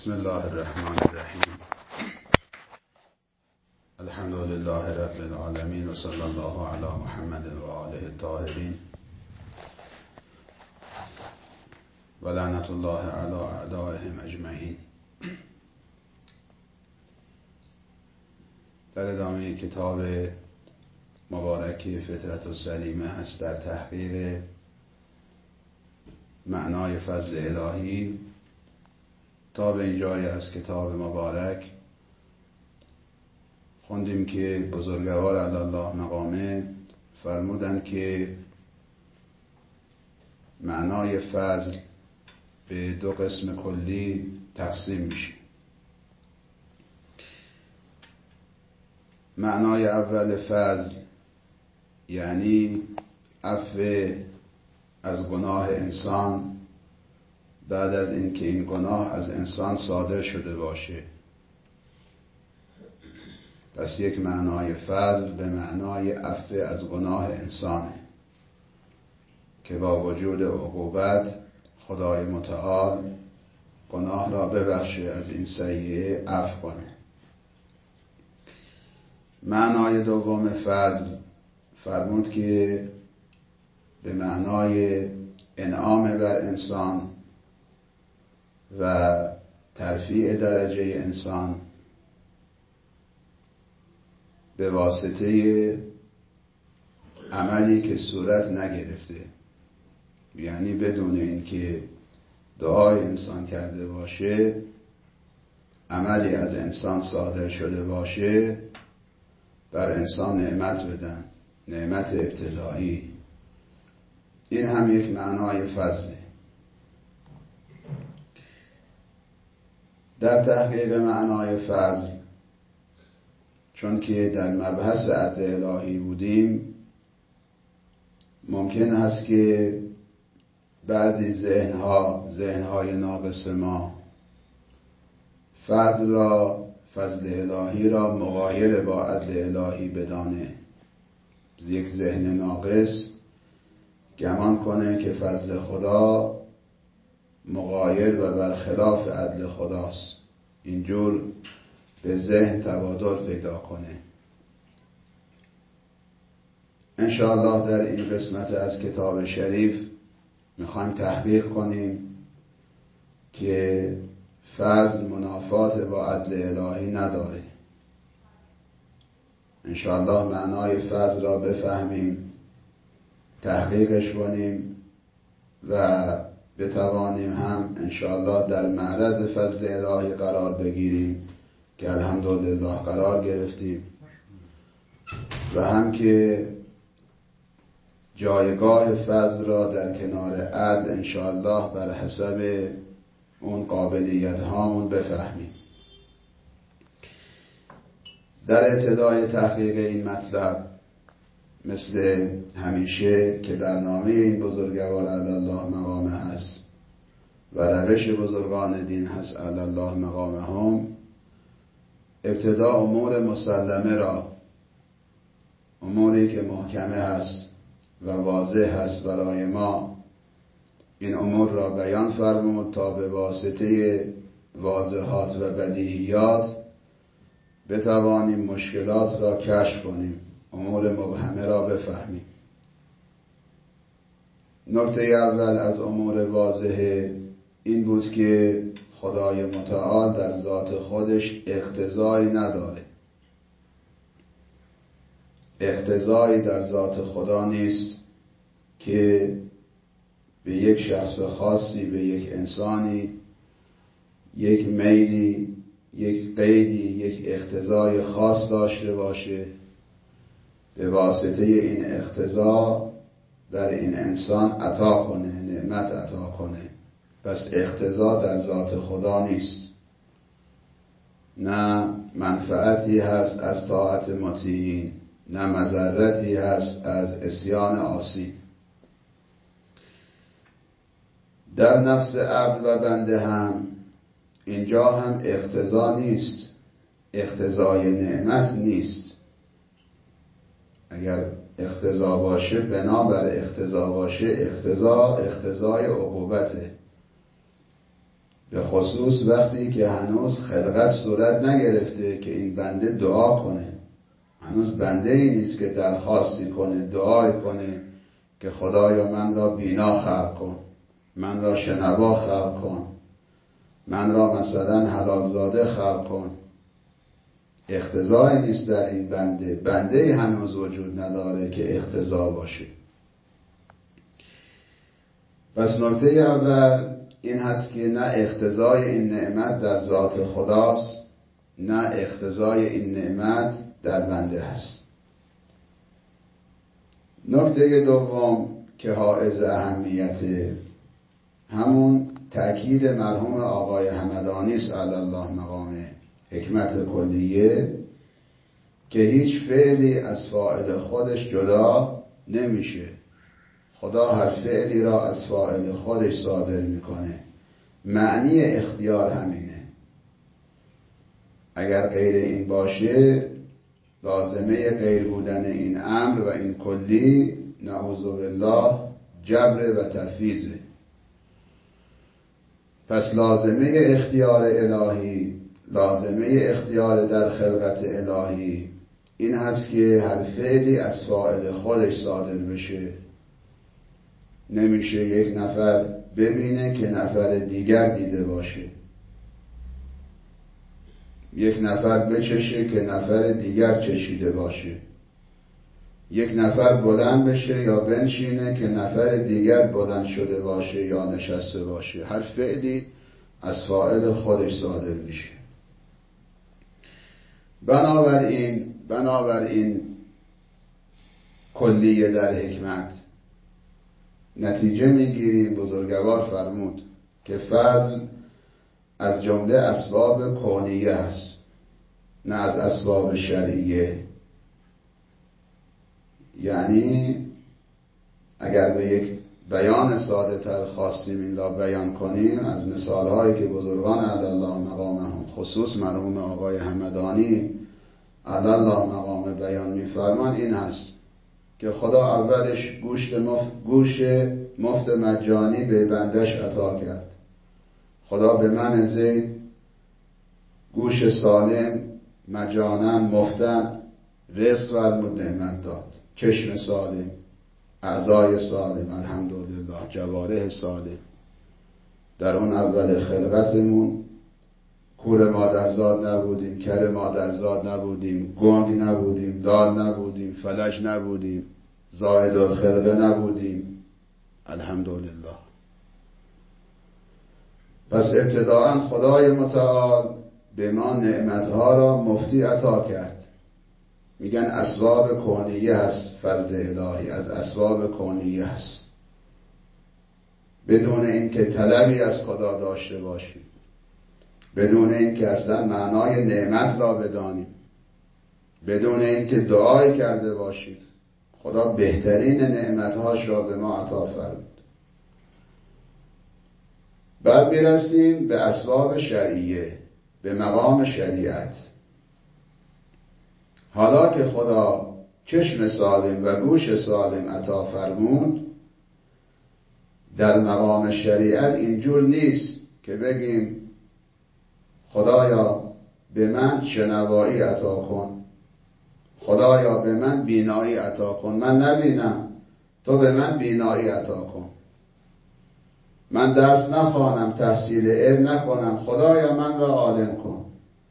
بسم الله الرحمن الرحیم. الحمد لله رب العالمین و صلی الله علی محمد و آله الطاهرین و لعنت الله علی اعدائهم اجمعین. در ادامه کتاب مبارک فطرت السلیمه است در تحقیق معنای فضل الهی تا به اینجای از کتاب مبارک خوندیم که بزرگوار علی الله مقامه فرمودند که معنای فضل به دو قسم کلی تقسیم میشه. معنای اول فضل یعنی عفو از گناه انسان بعد از اینکه این گناه از انسان صادر شده باشه. پس یک معنای فضل به معنای عفو از گناه انسانه که با وجود عقوبت خدای متعال گناه را ببخشه، از این سیئه عفو کنه. معنای دوم فضل فرمود که به معنای انعام بر انسان و ترفیع درجه انسان به واسطه عملی که صورت نگرفته، یعنی بدون اینکه دعای انسان کرده باشه، عملی از انسان صادر شده باشه، بر انسان نعمت بدن، نعمت ابتدایی. این هم یک معنای فضله. در تحقیق معنای فضل، چون که در مبحث عدل الهی بودیم، ممکن است که بعضی ذهنهای ناقص ما فضل الهی را مغایر با عدل الهی بدانه. یک ذهن ناقص گمان کنه که فضل خدا مغایر و برخلاف عدل خداست، اینجور به ذهن تبادل پیدا کنه. انشاءالله در این قسمت از کتاب شریف میخوایم تحقیق کنیم که فضل منافات با عدل الهی نداره. انشاءالله معنای فضل را بفهمیم، تحقیقش کنیم و بتوانیم هم انشاءالله در معرض فضل الهی قرار بگیریم که الحمدلله قرار گرفتیم، و هم که جایگاه فضل را در کنار عدل انشاءالله بر حسب اون قابلیت هامون بفهمیم. در ابتدای تحقیق این مطلب مثل همیشه که برنامه این بزرگوار علی الله مقامه هست و روش بزرگان دین هست علی الله مقامهم، ابتدا امور مسلمه را، اموری که محکمه هست و واضح هست برای ما، این امور را بیان فرمود تا به واسطه واضحات و بدیهیات بتوانیم مشکلات را کشف کنیم، امور مبهمه را بفهمیم. نکته اول از امور واضحه این بود که خدای متعال در ذات خودش اقتضایی نداره. اقتضایی در ذات خدا نیست که به یک شخص خاصی، به یک انسانی، یک میلی، یک قیدی، یک اقتضای خاص داشته باشه، به واسطه این اقتضا در این انسان عطا کنه، نعمت عطا کنه. پس اقتضا در ذات خدا نیست. نه منفعتی هست از طاعت مطیعین، نه مضرتی هست از عصیان عاصی. در نفس عبد و بنده هم اینجا هم اقتضا نیست، اقتضای نعمت نیست. اگر اقتضا باشه، بنابر اقتضا باشه، اقتضای عقوبته. به خصوص وقتی که هنوز خلقت صورت نگرفته که این بنده دعا کنه. هنوز بنده ای نیست که درخواستی کنه، دعای کنه که خدایا من را بینا خلق کن، من را شنوا خلق کن، من را مثلا حلال زاده خلق کن. اقتضایی نیست در این بنده هنوز وجود نداره که اقتضا باشه. پس نکته اول این هست که نه اقتضای این نعمت در ذات خداست، نه اقتضای این نعمت در بنده هست. نکته دوم که حائز اهمیت، همون تأکید مرحوم آقای همدانی است علی الله مقامه، حکمت کلیه، که هیچ فعلی از فاعل خودش جدا نمیشه. خدا هر فعلی را از فاعل خودش صادر میکنه. معنی اختیار همینه. اگر غیر این باشه، لازمه غیر بودن این امر و این کلی نعوذ بالله جبر و تفویضه. پس لازمه اختیار الهی، لازمه اختیار در خلقت الهی این هست که هر فعلی از فاعل خودش صادر بشه. نمیشه یک نفر ببینه که نفر دیگر دیده باشه، یک نفر بچشه که نفر دیگر چشیده باشه، یک نفر بلند بشه یا بنشینه که نفر دیگر بلند شده باشه یا نشسته باشه. هر فعلی از فاعل خودش صادر میشه. بنابراین کلیه در حکمت نتیجه میگیریم. بزرگوار فرمود که فضل از جمله اسباب کونیه است، نه از اسباب شرعیه. یعنی اگر به یک بیان ساده تر خواستیم این را بیان کنیم، از مثالهایی که بزرگان علی الله مقامهم خصوص مرحوم آقای همدانی علی الله مقام بیان می‌فرمان، این هست که خدا اولش گوش مفت مجانی به بندش عطا کرد. خدا به من زید گوش سالم مجانا مفتن رزق فرمود، نعمت داد. چشم سالم، اعضای سالم، الحمدلله، جوارح سالم. در اون اول خلقتمون کور مادرزاد نبودیم، کر مادرزاد نبودیم، گنگ نبودیم، دال نبودیم، فلج نبودیم، زائد الخلقه نبودیم، الحمدلله. پس ابتداءً خدای متعال به ما نعمتها را مفتی عطا کرد. میگن اسباب کونیه هست. فضل الهی از اسباب کونیه هست، بدون اینکه طلبی از خدا داشته باشیم، بدون اینکه اصلا معنای نعمت را بدانیم، بدون اینکه دعای کرده باشیم، خدا بهترین نعمتهاش را به ما عطا فرمود. بعد میرسیم به اسباب شرعیه، به مقام شریعت. حالا که خدا چشم سالم و گوش سالم عطا فرمود، در مقام شریعت اینجور نیست که بگیم خدایا به من شنوایی عطا کن، خدایا به من بینایی عطا کن. من نبینم، تو به من بینایی عطا کن. من درس نخوانم، تحصیل علم نکنم، خدایا من را عالم کن.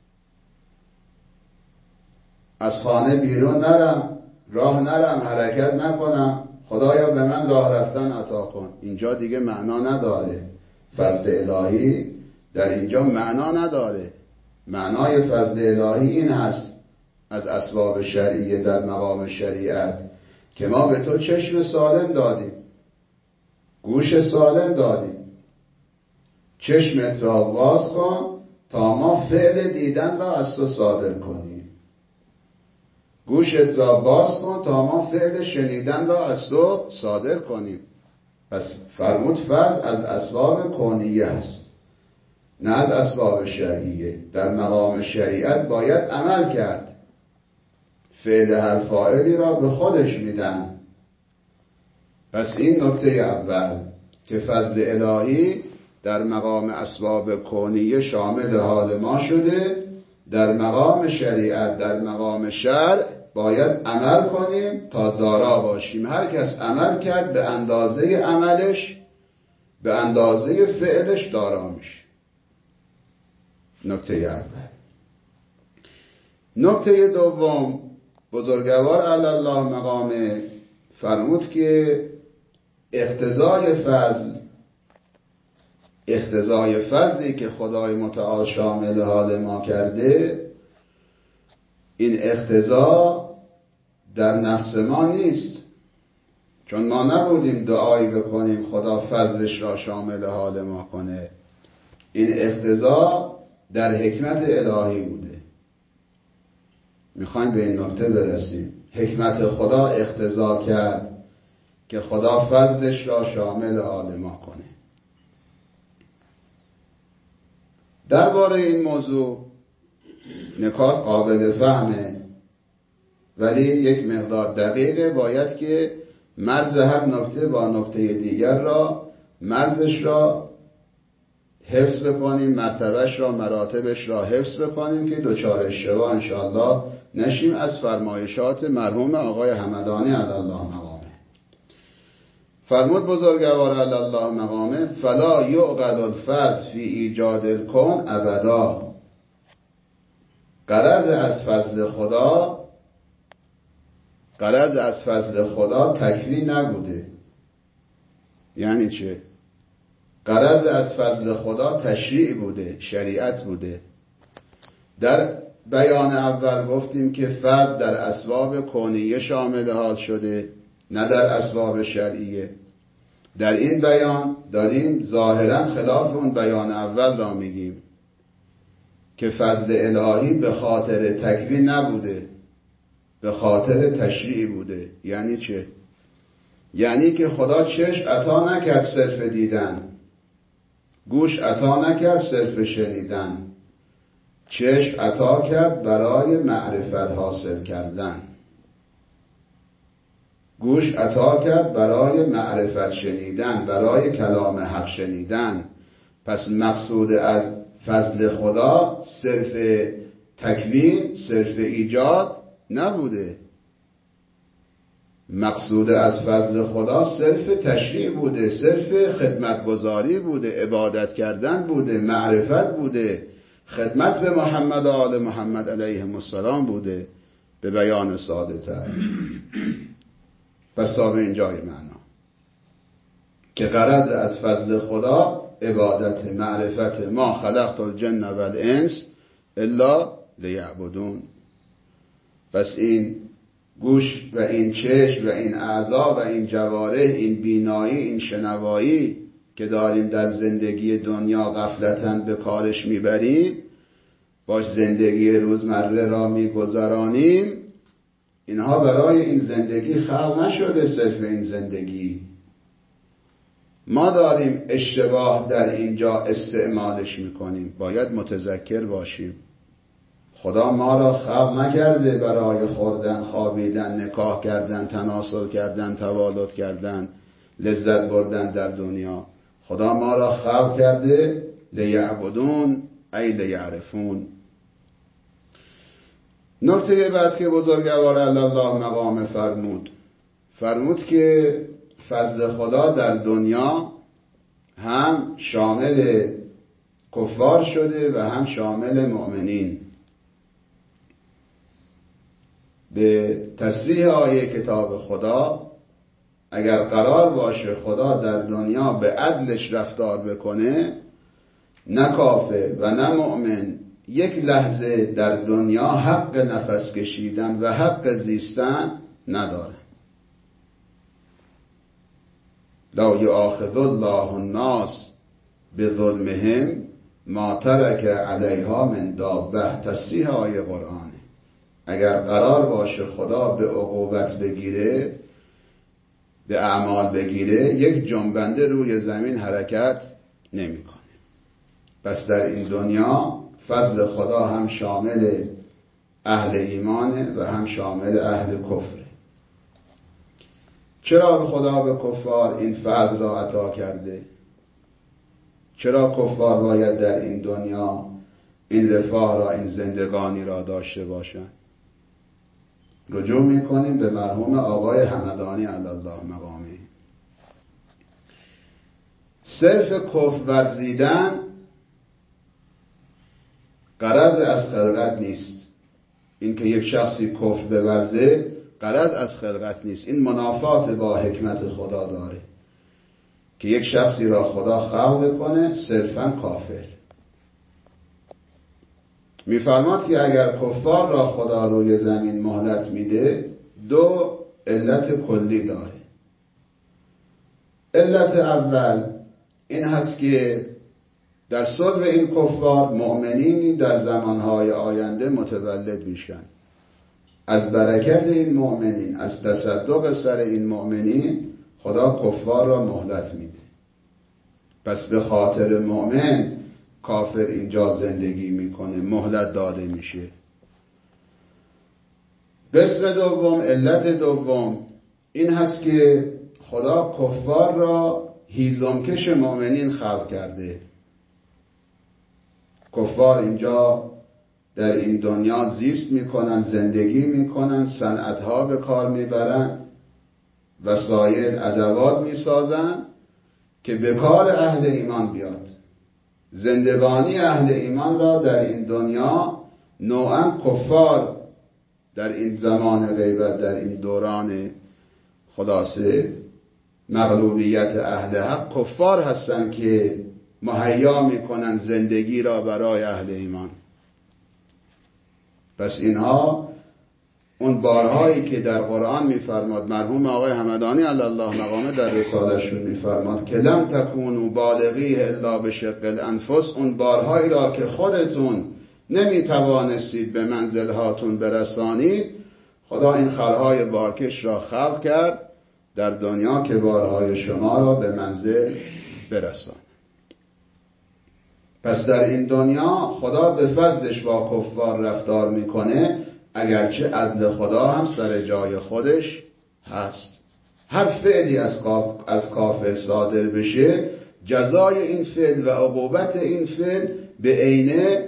از خانه بیرون نرم، راه نرم، حرکت نکنم، خدایا به من راه رفتن عطا کن. اینجا دیگه معنا نداره. فضل الهی در اینجا معنا نداره. معنای فضل الهی این هست از اسباب شرعیه در مقام شریعت که ما به تو چشم سالم دادیم، گوش سالم دادیم. چشمت را باز کن تا ما فعل دیدن را از تو صادر کنیم. گوشت را باز کن تا ما فعل شنیدن را از تو صادر کنیم. پس فرمود فضل از اسباب کونیه است، نه از اسباب شرعیه. در مقام شریعت باید عمل کرد. فعل هر فاعلی را به خودش میدن. پس این نکته اول که فضل الهی در مقام اسباب کونیه شامل حال ما شده، در مقام شریعت، در مقام شرع باید عمل کنیم تا دارا باشیم. هر کس عمل کرد به اندازه عملش، به اندازه فعلش دارا میشه. نکته اول. نکته دوم، بزرگوار علی الله مقامه فرمود که اقتضای فضلی که خدای متعال شامل حال ما کرده، این اقتضا در نفس ما نیست، چون ما نبودیم دعایی بکنیم خدا فضلش را شامل حال ما کنه. این اقتضا در حکمت الهی بوده. میخوایم به این نکته برسیم. حکمت خدا اقتضا کرد که خدا فضلش را شامل حال ما کنه. درباره این موضوع نکات قابل فهمه، ولی یک مقدار دقیقه. باید که مرز هر نکته با نکته دیگر را، مرزش را حفظ بکنیم، مرتبهش را، مراتبش را حفظ بکنیم که دچار اشتباه انشاءالله نشیم از فرمایشات مرحوم آقای همدانی علی الله مقامه. فرمود بزرگوار علی الله مقامه فلا یعقد الفضل فی ایجاد الکون ابدا. غرض از فضل خدا تکوین نبوده. یعنی چه؟ غرض از فضل خدا تشریع بوده، شریعت بوده. در بیان اول گفتیم که فضل در اسباب کونیه شامل حال شده، نه در اسباب شرعیه. در این بیان داریم ظاهرا خلاف اون بیان اول را میگیم که فضل الهی به خاطر تکوین نبوده، به خاطر تشریع بوده. یعنی چه؟ یعنی که خدا چشم عطا نکرد صرف دیدن، گوش عطا نکرد صرف شنیدن، چشم عطا کرد برای معرفت حاصل کردن، گوش عطا کرد برای معرفت شنیدن، برای کلام حق شنیدن. پس مقصود از فضل خدا صرف تکوین، صرف ایجاد نبوده. مقصود از فضل خدا صرف تشریع بوده، صرف خدمتگزاری بوده، عبادت کردن بوده، معرفت بوده، خدمت به محمد و آل محمد علیهم السلام بوده به بیان ساده تر. پس تا به اینجای معنا که غرض از فضل خدا عبادت، معرفت. ما خلقت الجن و الانس الا لیعبدون. پس این گوش و این چشم و این اعضا و این جوارح، این بینایی، این شنوایی که داریم در زندگی دنیا غفلتاً به کارش میبریم، باش زندگی روزمره را میگذرانیم، اینها برای این زندگی خلق نشده. صرف این زندگی ما داریم اشتباه در اینجا استعمالش میکنیم. باید متذکر باشیم خدا ما را خلق نکرده برای خوردن، خوابیدن، نکاح کردن، تناسل کردن، توالد کردن، لذت بردن در دنیا. خدا ما را خلق کرده لیعبدون ای لیعرفون. نکته بعد که بزرگوار علی الله مقام فرمود که فضل خدا در دنیا هم شامل کفار شده و هم شامل مؤمنین. به تصریح آیه کتاب خدا اگر قرار باشه خدا در دنیا به عدلش رفتار بکنه، نه کافر و نه مؤمن یک لحظه در دنیا حق نفس کشیدن و حق زیستن نداره. لا یؤاخذ الله الناس بظلمهم ما ترک علیها من دابه. تصریح آیه قرآنه. اگر قرار باشه خدا به عقوبت بگیره، به اعمال بگیره، یک جنبنده روی زمین حرکت نمیکنه. پس در این دنیا فضل خدا هم شامل اهل ایمانه و هم شامل اهل کفره. چرا خدا به کفار این فضل را عطا کرده؟ چرا کفار باید در این دنیا این رفاه را، این زندگانی را داشته باشند؟ رجوع میکنیم به مرحوم آقای همدانی علی الله مقامه. صرف کفر ورزیدن غرض از خلقت نیست. این که یک شخصی کفر بورزه غرض از خلقت نیست. این منافات با حکمت خدا داره که یک شخصی را خدا خلق کنه صرفاً کافر. میفرماد که اگر کفار را خدا روی زمین مهلت میده، دو علت کلی داره. علت اول این هست که در صلب این کفار مؤمنینی در زمانهای آینده متولد میشن. از برکت این مؤمنین، از تصدق سر این مؤمنین، خدا کفار را مهلت میده. پس به خاطر مؤمن کافر اینجا زندگی میکنه، مهلت داده میشه. قسم دوم، علت دوم این هست که خدا کفار را هیزمکش مؤمنین خلق کرده. کفار اینجا در این دنیا زیست میکنن، زندگی میکنن، صنعتها به کار میبرن، وسایل، ادوات میسازن که به کار اهل ایمان بیاد. زندگانی اهل ایمان را در این دنیا نوعا کفار در این زمان غیبت، در این دوران خلاصه مغلوبیت اهل حق، کفار هستند که مهیا میکنن زندگی را برای اهل ایمان. پس اینها اون بارهایی که در قرآن میفرماد، مرحوم آقای همدانی علی الله مقامه در رساله‌شون میفرماد که لم تکونوا بالغیه الا بشق الانفس، اون بارهایی را که خودتون نمیتوانستید به منزلهاتون برسانید، خدا این خرهای بارکش را خلق کرد در دنیا که بارهای شما را به منزل برسان. پس در این دنیا خدا به فضلش با کفار رفتار میکنه، اگرچه عدل خدا هم سر جای خودش هست. هر فعلی از کافر صادر بشه، جزای این فعل و عقوبت این فعل به عینه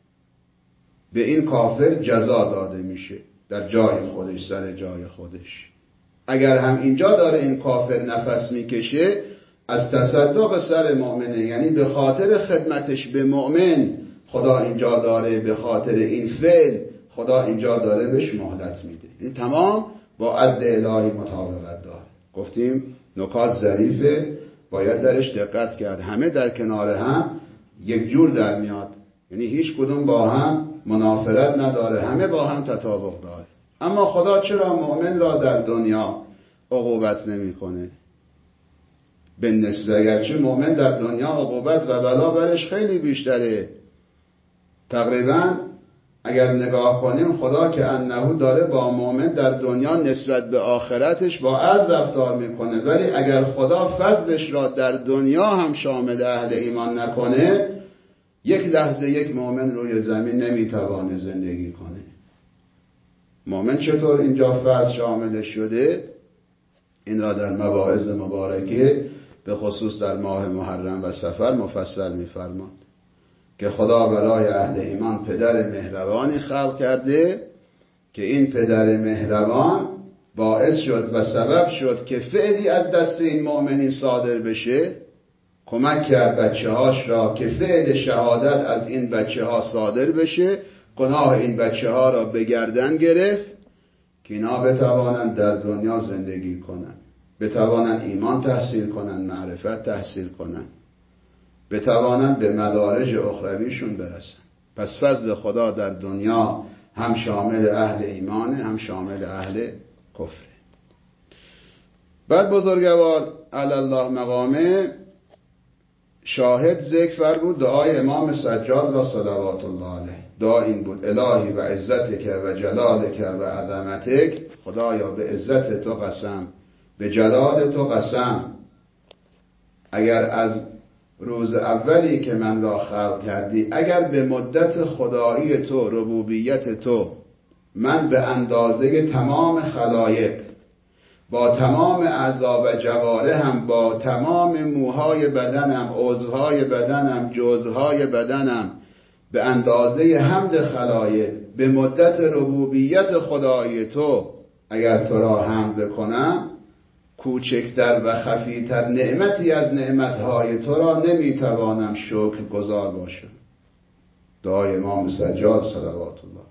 به این کافر جزا داده میشه در جای خودش، سر جای خودش. اگر هم اینجا داره این کافر نفس میکشه، از تصدق سر مؤمنه، یعنی به خاطر خدمتش به مؤمن خدا اینجا داره، به خاطر این فعل خدا اینجا داره بهش مهلت میده. این تمام با عدل الهی مطابقت داره. گفتیم نکات ظریفه، باید درش دقت کرد. همه در کنار هم یک جور در میاد، یعنی هیچ کدوم با هم منافرت نداره، همه با هم تطابق داره. اما خدا چرا مؤمن را در دنیا عقوبت نمیکنه؟ به نسبت اگرچه مؤمن در دنیا عقوبت و بلا برش خیلی بیشتره. تقریبا اگر نگاه کنیم خدا که انه داره با مؤمن در دنیا نسبت به آخرتش با عدل رفتار میکنه، ولی اگر خدا فضلش را در دنیا هم شامل اهل ایمان نکنه، یک لحظه یک مؤمن روی زمین نمیتوانه زندگی کنه. مؤمن چطور اینجا فضل شامل شده؟ این را در مواعظ مبارکه به خصوص در ماه محرم و صفر مفصل میفرماد که خدا برای اهل ایمان پدر مهربانی خلق کرده که این پدر مهربان باعث شد و سبب شد که فعلی از دست این مؤمنین صادر بشه، کمک کرد بچه هاش را که فعل شهادت از این بچه ها صادر بشه، گناه این بچه ها را به گردن گرفت که اینا بتوانند در دنیا زندگی کنند، بتوانند ایمان تحصیل کنند، معرفت تحصیل کنند، بتوانند به مدارج اخرویشون برسن. پس فضل خدا در دنیا هم شامل اهل ایمانه، هم شامل اهل کفره. بعد بزرگوار علی الله مقامه شاهد ذکر فرمود دعای امام سجاد را صلوات الله علیه. دعا این بود: الهی و عزتک و جلالک و عظمتک، خدایا به عزت تو قسم، به جلال تو قسم، اگر از روز اولی که من را خلق کردی، اگر به مدت خدایی تو، ربوبیت تو، من به اندازه تمام خلایق با تمام اعضا و جوارحم، با تمام موهای بدنم، عضوهای بدنم، جزهای بدنم، به اندازه حمد خلایق به مدت ربوبیت خدای تو اگر تو را حمد بکنم، کوچکتر و خفیتر نعمتی از نعمتهای تو را نمیتوانم شکر گزار باشم. دعای امام سجاد صلوات الله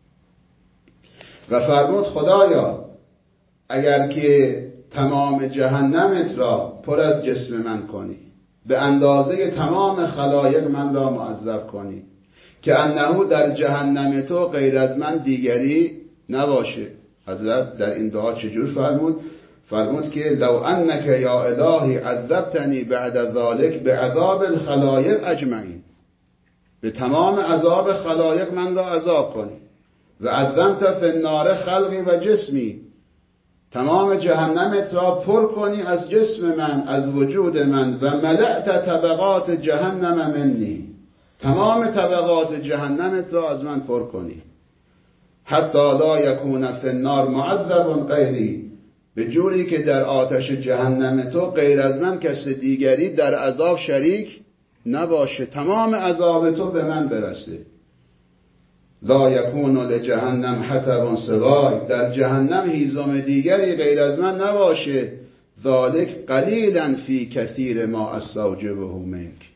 و فرمود خدایا اگر که تمام جهنمت را پر از جسم من کنی، به اندازه تمام خلایق من را معذب کنی، که انه در جهنم تو غیر از من دیگری نباشه. حضرت در این دعا چجور فرمود که لو انک یا الهی عذبتنی بعد ذلک بعذاب الخلایق اجمعین، به تمام عذاب خلایق من را عذاب کنی. و عظمت فی النار خلقی و جسمی، تمام جهنمت را پر کنی از جسم من، از وجود من. و ملأت طبقات جهنم منی، تمام طبقات جهنمت را از من پر کنی. حتی لا یکون فی النار معذب غیری، به جوری که در آتش جهنم تو غیر از من کس دیگری در عذاب شریک نباشه، تمام عذاب تو به من برسه. لا یکون لجهنم حطب سوای، در جهنم هیزم دیگری غیر از من نباشه. ذالک قلیلا فی کثیر ما استوجبه منک،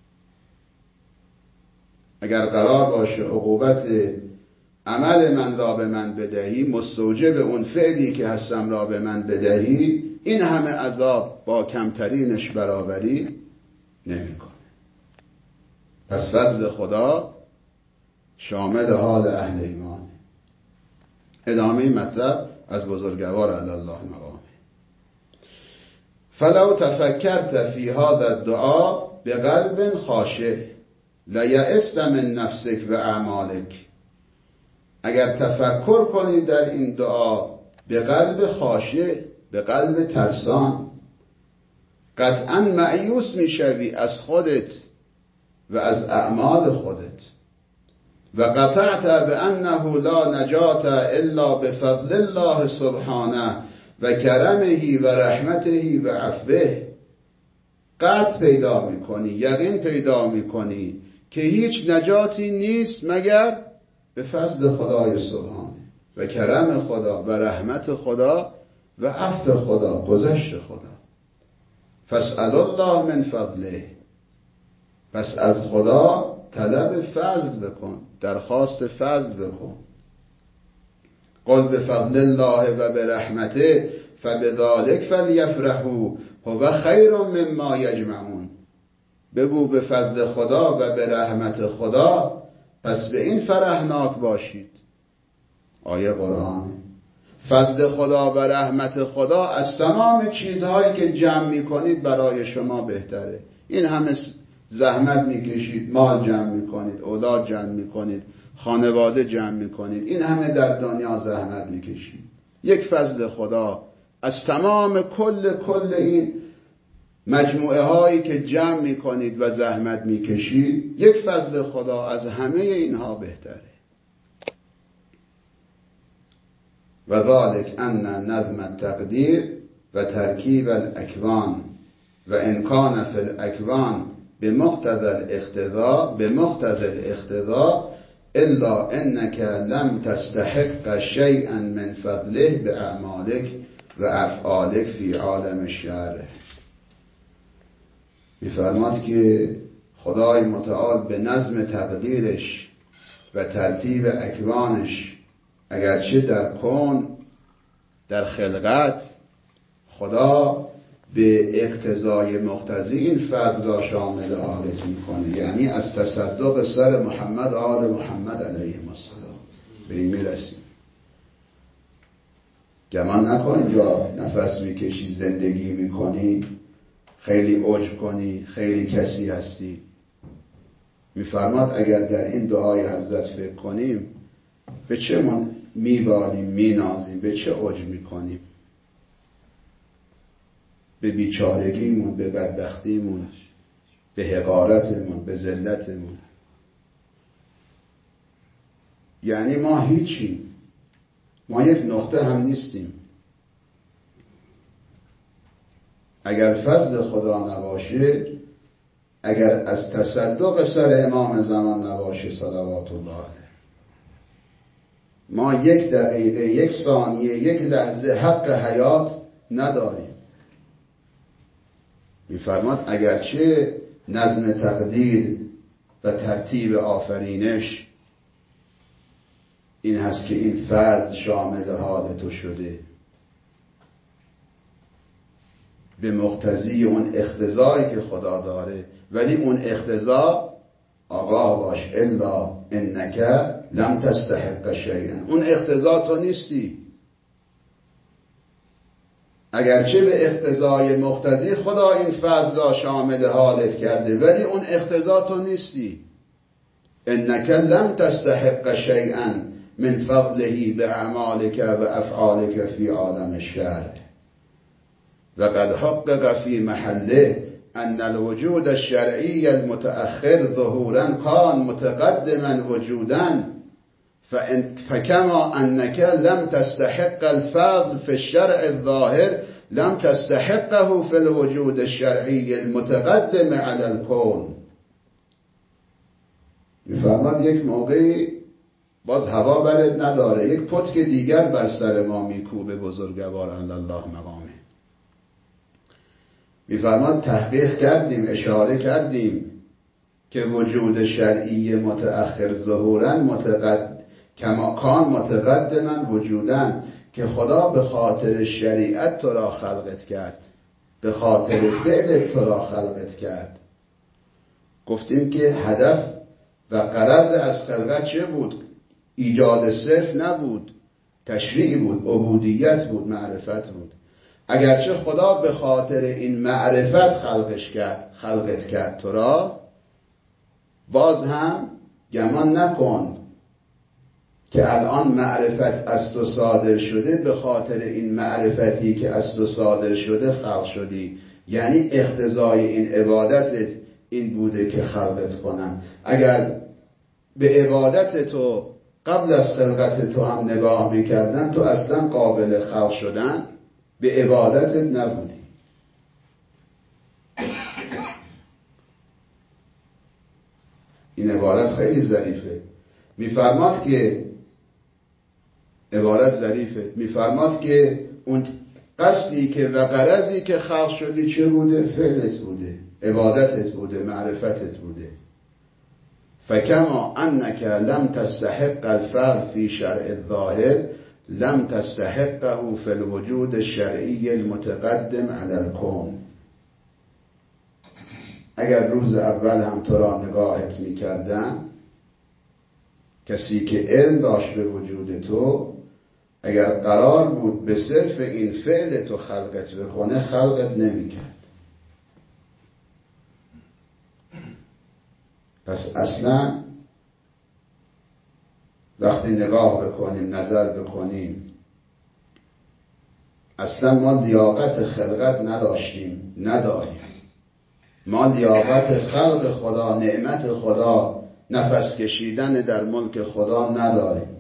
اگر قرار باشه عقوبت عمل من را به من بدهی، مستوجب اون فعلی که هستم را به من بدهی، این همه عذاب با کمترینش برابری نمیکنه. پس فضل خدا شامل حال اهل ایمان. ادامه مطلب از بزرگوار علی الله مقامه. فلو تفکرت فی هذا الدعاء بقلب خاشع لیئست من نفسک و اعمالک، اگر تفکر کنی در این دعا به قلب خاشع، به قلب ترسان، قطعا مایوس میشوی از خودت و از اعمال خودت. و قطعت بانه لا نجات الا بفضل الله سبحانه و کرمه و رحمته و عفوه، قطع پیدا میکنی، یقین پیدا میکنی که هیچ نجاتی نیست مگر به فضل خدای سبحانه و کرم خدا و رحمت خدا و عفو خدا، گذشت خدا. فاسأل الله من فضله، پس از خدا طلب فضل بکن، درخواست فضل بکن. قل بفضل الله و برحمته فبذلک فلیفرحوا هو خیر مما یجمعون، بگو به فضل خدا و به رحمت خدا، پس به این فرحناک باشید. آیه قرآن. فضل خدا و رحمت خدا از تمام چیزهایی که جمع میکنید برای شما بهتره. این همه زحمت میکشید، مال جمع میکنید، اولاد جمع میکنید، خانواده جمع میکنید، این همه در دنیا زحمت میکشید. یک فضل خدا از تمام کل این مجموعه هایی که جمع میکنید و زحمت میکشید، یک فضل خدا از همه اینها بهتره. و ذالک ان نظم التقدیر و ترکیب الاکوان و امکان فی الاکوان بمقتضی الاقتضاء الا انك لم تستحق شیئا من فضله باعمالک و افعالک فی عالم الشرع. می‌فرماد که خدای متعال به نظم تقدیرش و ترتیب اکوانش، اگرچه در کون، در خلقت، خدا به اقتضای مقتضی این فضل را شامل حالت میکنه، یعنی از تصدق سر محمد آل محمد علیه السلام به این میرسیم. گمان نکن اینجا نفس میکشی، زندگی میکنی، خیلی عجب کنی، خیلی کسی هستی. میفرماد اگر در این دعای حضرت فکر کنیم، به چه میبالیم، مینازیم، به چه عجب میکنیم؟ به بیچارگیمون، به بدبختیمون، به حقارتمون، به ذلتمون. یعنی ما هیچیم، ما یک نقطه هم نیستیم. اگر فضل خدا نباشه، اگر از تصدق سر امام زمان نباشه صلوات الله، ما 1 دقیقه، 1 ثانیه، 1 لحظه حق حیات نداریم. میفرماد اگرچه نظم تقدیر و ترتیب آفرینش این هست که این فضل شامل حال تو شده، به مقتضی اون اقتضایی که خدا داره، ولی اون اقتضا آگاه باش الا انک لم تستحق شیئا، اون اقتضا تو نیستی. اگرچه به اقتضای مقتضی خدا این فضل را شامل حالت کرده، ولی اون اقتضا تو نیستی. انک لم تستحق شیئا من فضله باعمالک و افعالک فی عالم الشرع و قد حقق فی محله ان الوجود الشرعی المتأخر ظهورا کان متقدما وجودا فكما انك لم تستحق الفضل في الشرع الظاهر لم تستحقه في الوجود الشرعی المتقدم على الكون. میفرماد یک موقعی باز هوا برد نداره، یک پتک دیگر بر سر ما میکوبه بزرگوار الله مقامه. میفرماد تحقیق کردیم، اشاره کردیم که وجود شرعی متأخر ظهورا کما کان متقدما وجودن، که خدا به خاطر شریعت تو را خلقت کرد، به خاطر فعل تو را خلقت کرد. گفتیم که هدف و غرض از خلقت چه بود؟ ایجاد صرف نبود، تشریع بود، عبودیت بود، معرفت بود. اگرچه خدا به خاطر این معرفت خلقت کرد تو را، باز هم گمان نکن که الان معرفت از تو صادر شده به خاطر این معرفتی که از تو صادر شده خلق شدی. یعنی اقتضای این عبادتت این بوده که خلقت کنن. اگر به عبادت تو قبل از خلقت تو هم نگاه میکردن، تو اصلا قابل خلق شدن به عبادتت نبودی. این عبارت خیلی ظریفه. میفرماد که عبارت ظریفه، میفرماد که اون قصدی که و غرضی که خلق شدی چه بوده؟ فعلت بوده، عبادتت بوده، معرفتت بوده. فکما انک لم تستحق الفعل فی شرع الظاهر لم تستحقه فی الوجود الشرعی المتقدم علی الکون. اگر روز اول هم تو را نگاهت میکردن، کسی که علم داشت به وجود تو، اگر قرار بود به صرف این فعل تو خلقت بکنه، خلقت نمیکرد. پس اصلا وقتی نگاه بکنیم، نظر بکنیم، اصلا ما لیاقت خلقت نداریم. ما لیاقت خلق خدا، نعمت خدا، نفس کشیدن در ملک خدا نداریم.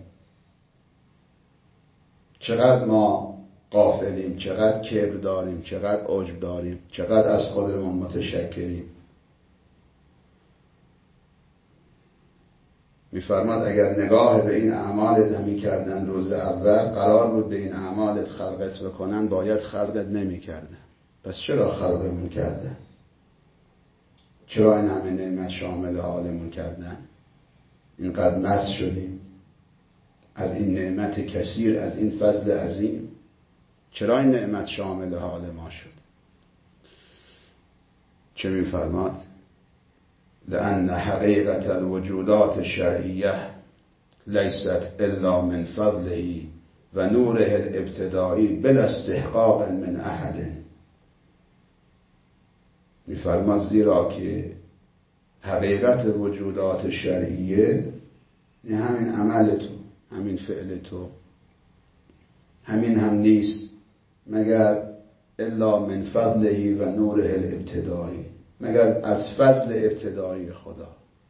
چقدر ما غافلیم، چقدر کبر داریم، چقدر عجب داریم، چقدر از خودمون متشکریم. میفرماد اگر نگاه به این اعمالت همی کردن روز اول، قرار بود به این اعمالت خلقت بکنن، باید خلقت نمی کردن. پس چرا خلقمون کردن؟ چرا این همه نعمت شامل حالمون کردن؟ اینقدر مست شدیم از این نعمت کثیر، از این فضل عظیم. چرا این نعمت شامل حال ما شد؟ چه میفرماد؟ لأن حقیقت الوجودات الشرعیه لیست الا من فضله و نوره الابتدایی بلا استحقاق من احد. میفرماد زیرا که حقیقت وجودات شرعیه همین عمل تو، همین فعل تو، همین هم نیست مگر الا من فضله و نوره الابتدایی، مگر از فضل ابتدایی خدا،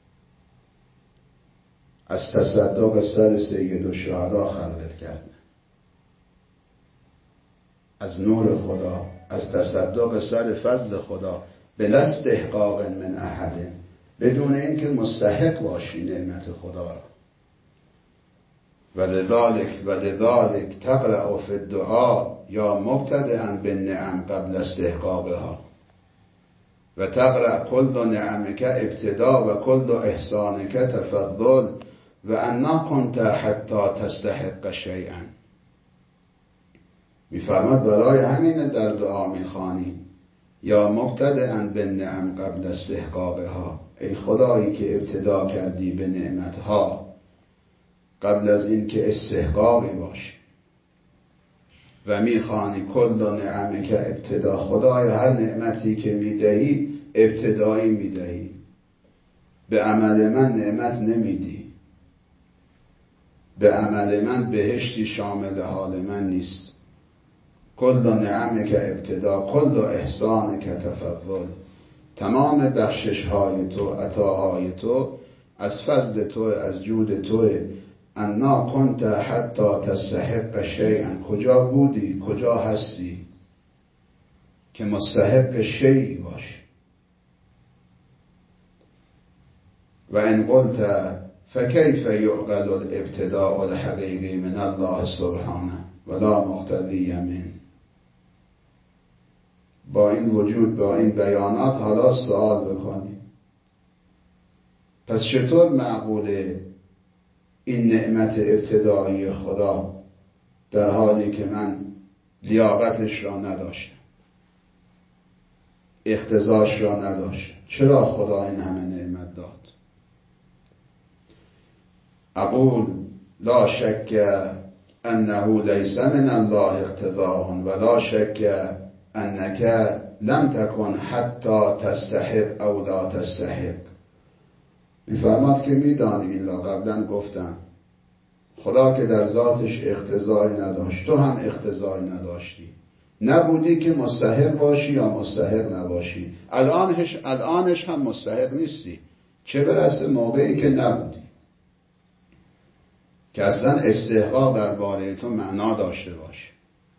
از تصدق سر سید الشهدا خلقت کرد، از نور خدا، از تصدق سر فضل خدا بلا استحقاق من احد، بدون اینکه مستحق باشی نعمت خدا را. ولذالک تقرأ فی الدعاء یا مبتدئا بالنعم قبل استحقاقها و تقرأ کل نعمک ابتدا و کل احسانک تفضل و انا کنت حتی تستحق شیئا. میفرماد برای همین در دعا میخوانی یا مبتدئا بالنعم قبل استحقاقها، ای خدایی که ابتدا کردی به نعمتها قبل از این که استحقاقی باشی. و میخوانی کل نعمک ابتدا، خدای هر نعمتی که میدهی ابتدایی میدهی، به عمل من نعمت نمیدی، به عمل من بهشتی شامل حال من نیست. کل نعمک ابتدا کل احسانک تفضل، تمام بخشش های تو، عطاهای تو از فضل تو، از جود تو. انا کنت حتی تستحق شیئا، کجا بودی، کجا هستی که مستحق شیئی باشی. و ان قلت فکیف یعقل الابتداء الحقیقی من الله سبحانه ولا مقتضی من. با این وجود، با این بیانات حالا سوال بکنی پس چطور معقوله این نعمت ابتدایی خدا در حالی که من لیاقتش را نداشتم، اقتضاش را نداشتم، چرا خدا این همه نعمت داد؟ اقول لا شک انه لیس من الله اقتضاء ولا شک انک لم تکن حتی تستحق او لا تستحق. میفرماد که میدانی این را قبلا گفتم، خدا که در ذاتش اقتضایی نداشت، تو هم اقتضایی نداشتی، نبودی که مستحق باشی یا مستحق نباشی. الانش هم مستحق نیستی، چه برسه موقعی که نبودی، که اصلا استحقاق درباره تو معنا داشته باشه.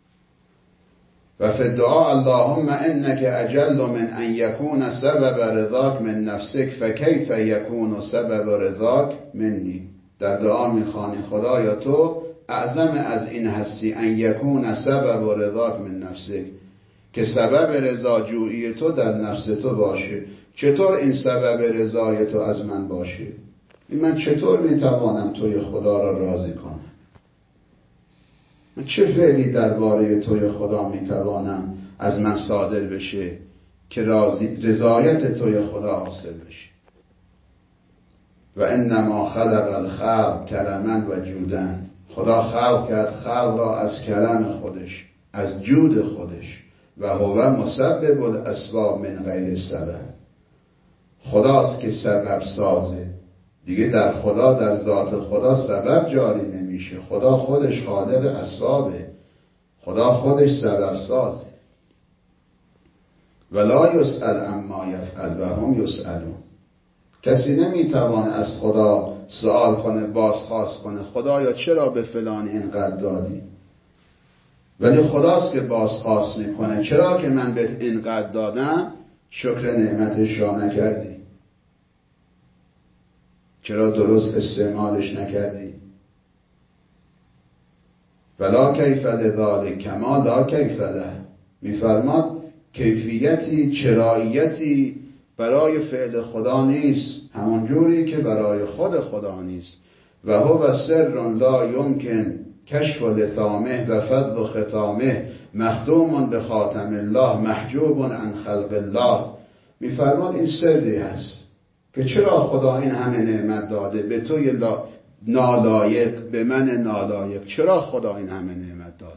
و فی الدعاء اللهم انک اجل من ان یکون سبب رضاک من نفسک فکیف یکون سبب رضاک منی. در دعا میخوانی خدایا تو اعظم از این هستی ان یکون سبب رضاک من نفسک، که سبب رضاجویی تو در نفس تو باشه. چطور این سبب رضای تو از من باشه؟ من چطور میتوانم توی خدا را راضی کنم؟ من چه فعلی درباره توی خدا میتوانم از من صادر بشه که رضایت توی خدا حاصل بشه؟ و انما خلق الخلق کرما و جودا. خدا خلق کرد خلق را از کرم خودش، از جود خودش. و هو مسبب الاسباب من غیر سبب. خداست که سبب سازه دیگه. در خدا، در ذات خدا سبب جاری نمیشه. خدا خودش خالق اسبابه، خدا خودش سبب سازه. ولا یسأل عما یفعل و هم یسألون. کسی نمیتوانه از خدا سوال کنه، بازخواست کنه خدایا چرا به فلانی اینقدر دادی؟ ولی خداست که بازخواست میکنه، چرا که من به اینقدر دادم شکر نعمتش را نکردی؟ چرا درست استعمالش نکردی؟ ولا کیف لذالک کما لا کیف له. میفرماد کیفیتی، چراییتی برای فعل خدا نیست، همون جوری که برای خود خدا نیست. و هو سر لا یمکن کشف لثامه و فضل ختامه مختوم به خاتم الله محجوب عن خلق الله. میفرماد این سری هست که چرا خدا این همه نعمت داده به توی نالایق، به من نالایق. چرا خدا این همه نعمت داده؟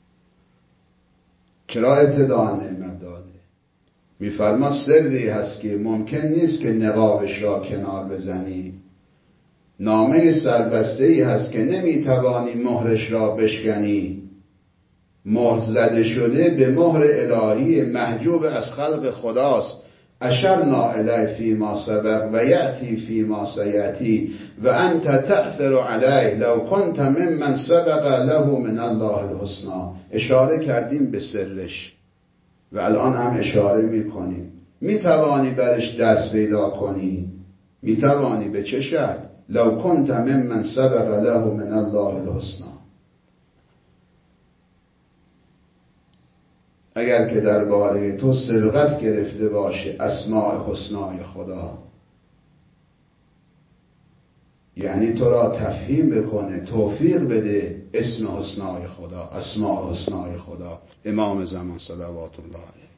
چرا ابتدا نعمت داده؟ میفرماد سری هست که ممکن نیست که نقابش را کنار بزنی. نامه سربسته‌ای هست که نمیتوانی مهرش را بشکنی. مهر زده شده به مهر الهی، محجوب از خلق خداست. اشرنا الیه فی ما سبق و یأتی فی ما سیأتی و انت تأثر علیه لو کنت ممن سبق له من الله الحسنا. اشاره کردیم به سرش. و الان هم اشاره میکنیم میتوانی برش دست پیدا کنی. میتوانی به چه شرط؟ لو کنت ممن سبق له من الله الحسنی، اگر که درباره تو سبقت گرفته باشه اسماء حسنای خدا، یعنی تو را تفهیم بکنه، توفیق بده اسم حسنای خدا، اسماء حسنای خدا، امام زمان صلوات الله علیه.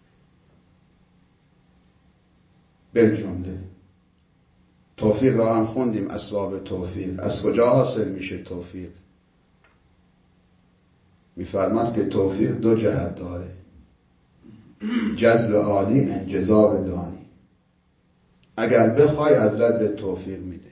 بالجمله توفیق را هم خوندیم، اسباب توفیق. از کجا حاصل میشه توفیق؟ میفرماد که توفیق دو جهت داره، جذب عالی، انجذاب دانی. اگر بخوای حضرت به توفیق میده.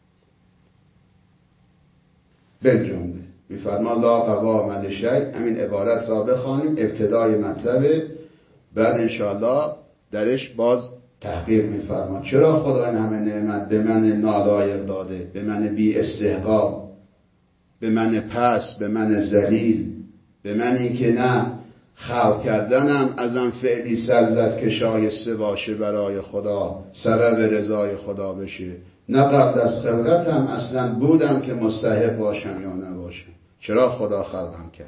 بالجمله میفرماد لا قوا من شیء. همین عبارت را بخوانیم، ابتدای مطلبه، بعد انشاءالله درش باز تحقیق میفرماد چرا خدا این همه نعمت به من نالایق داده، به من بی استحقاق، به من پس، به من ذلیل، به منی که نه خلق کردنم ازم فعلی سرزد که شایسته باشه برای خدا، سبب رضای خدا بشه، نه قبل از خلقتم اصلا بودم که مستحق باشم یا نباشم. چرا خدا خلقم کرد؟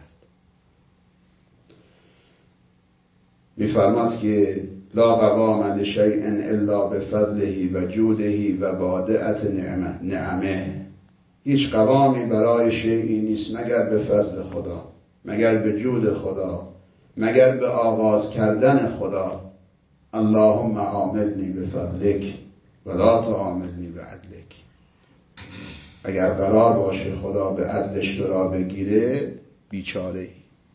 میفرماد که لا قوام لشیء الا بفضله و جوده و بادعت نعمه. هیچ قوامی برای شیئی نیست مگر به فضل خدا، مگر به جود خدا، مگر به آغاز کردن خدا. اللهم عاملنی بفضلک ولا تعاملنی بعدلک. اگر قرار باشه خدا به عدلش تو را بگیره، بیچاره.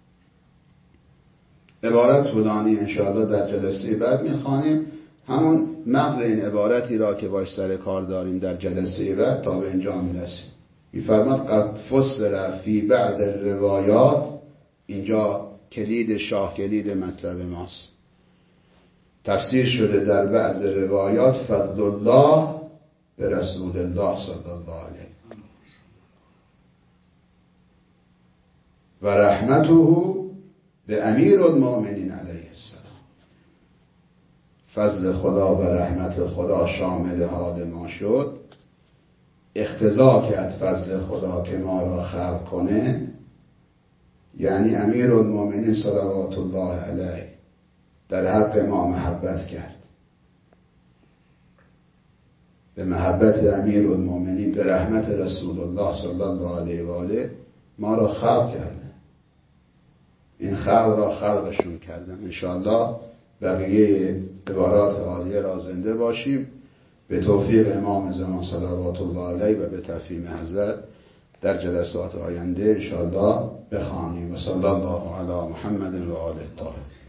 عبارت طولانی انشاءالله در جلسه بعد میخوانیم، همون مغز این عبارتی را که باش سر کار داریم در جلسه بعد تا به اینجا میرسیم. میفرماد قد فسر فی بعض الروایات، اینجا کلید شاه کلید مطلب ماست، تفسیر شده در بعض روایات فضل الله به رسول الله صلی الله علیه و رحمته به امیر المؤمنین علیه السلام. فضل خدا و رحمت خدا شامل حال ما شد، اقتضا کرد فضل خدا که ما را خلق کنه، یعنی امیر المؤمنین صلوات الله علیه در حق ما محبت کرد. به محبت امیر المؤمنین، به رحمت رسول الله صلی الله علیه و آله ما را خلق کرد. این خلق را خلقشون کردن. انشاءالله بقیه عبارات عالیه را زنده باشیم به توفیق امام زمان صلوات الله علیه و به تفهیم حضرت در جلسات آینده انشاءالله بخوانیم. و صلی الله علی محمد و آله الطاهرین.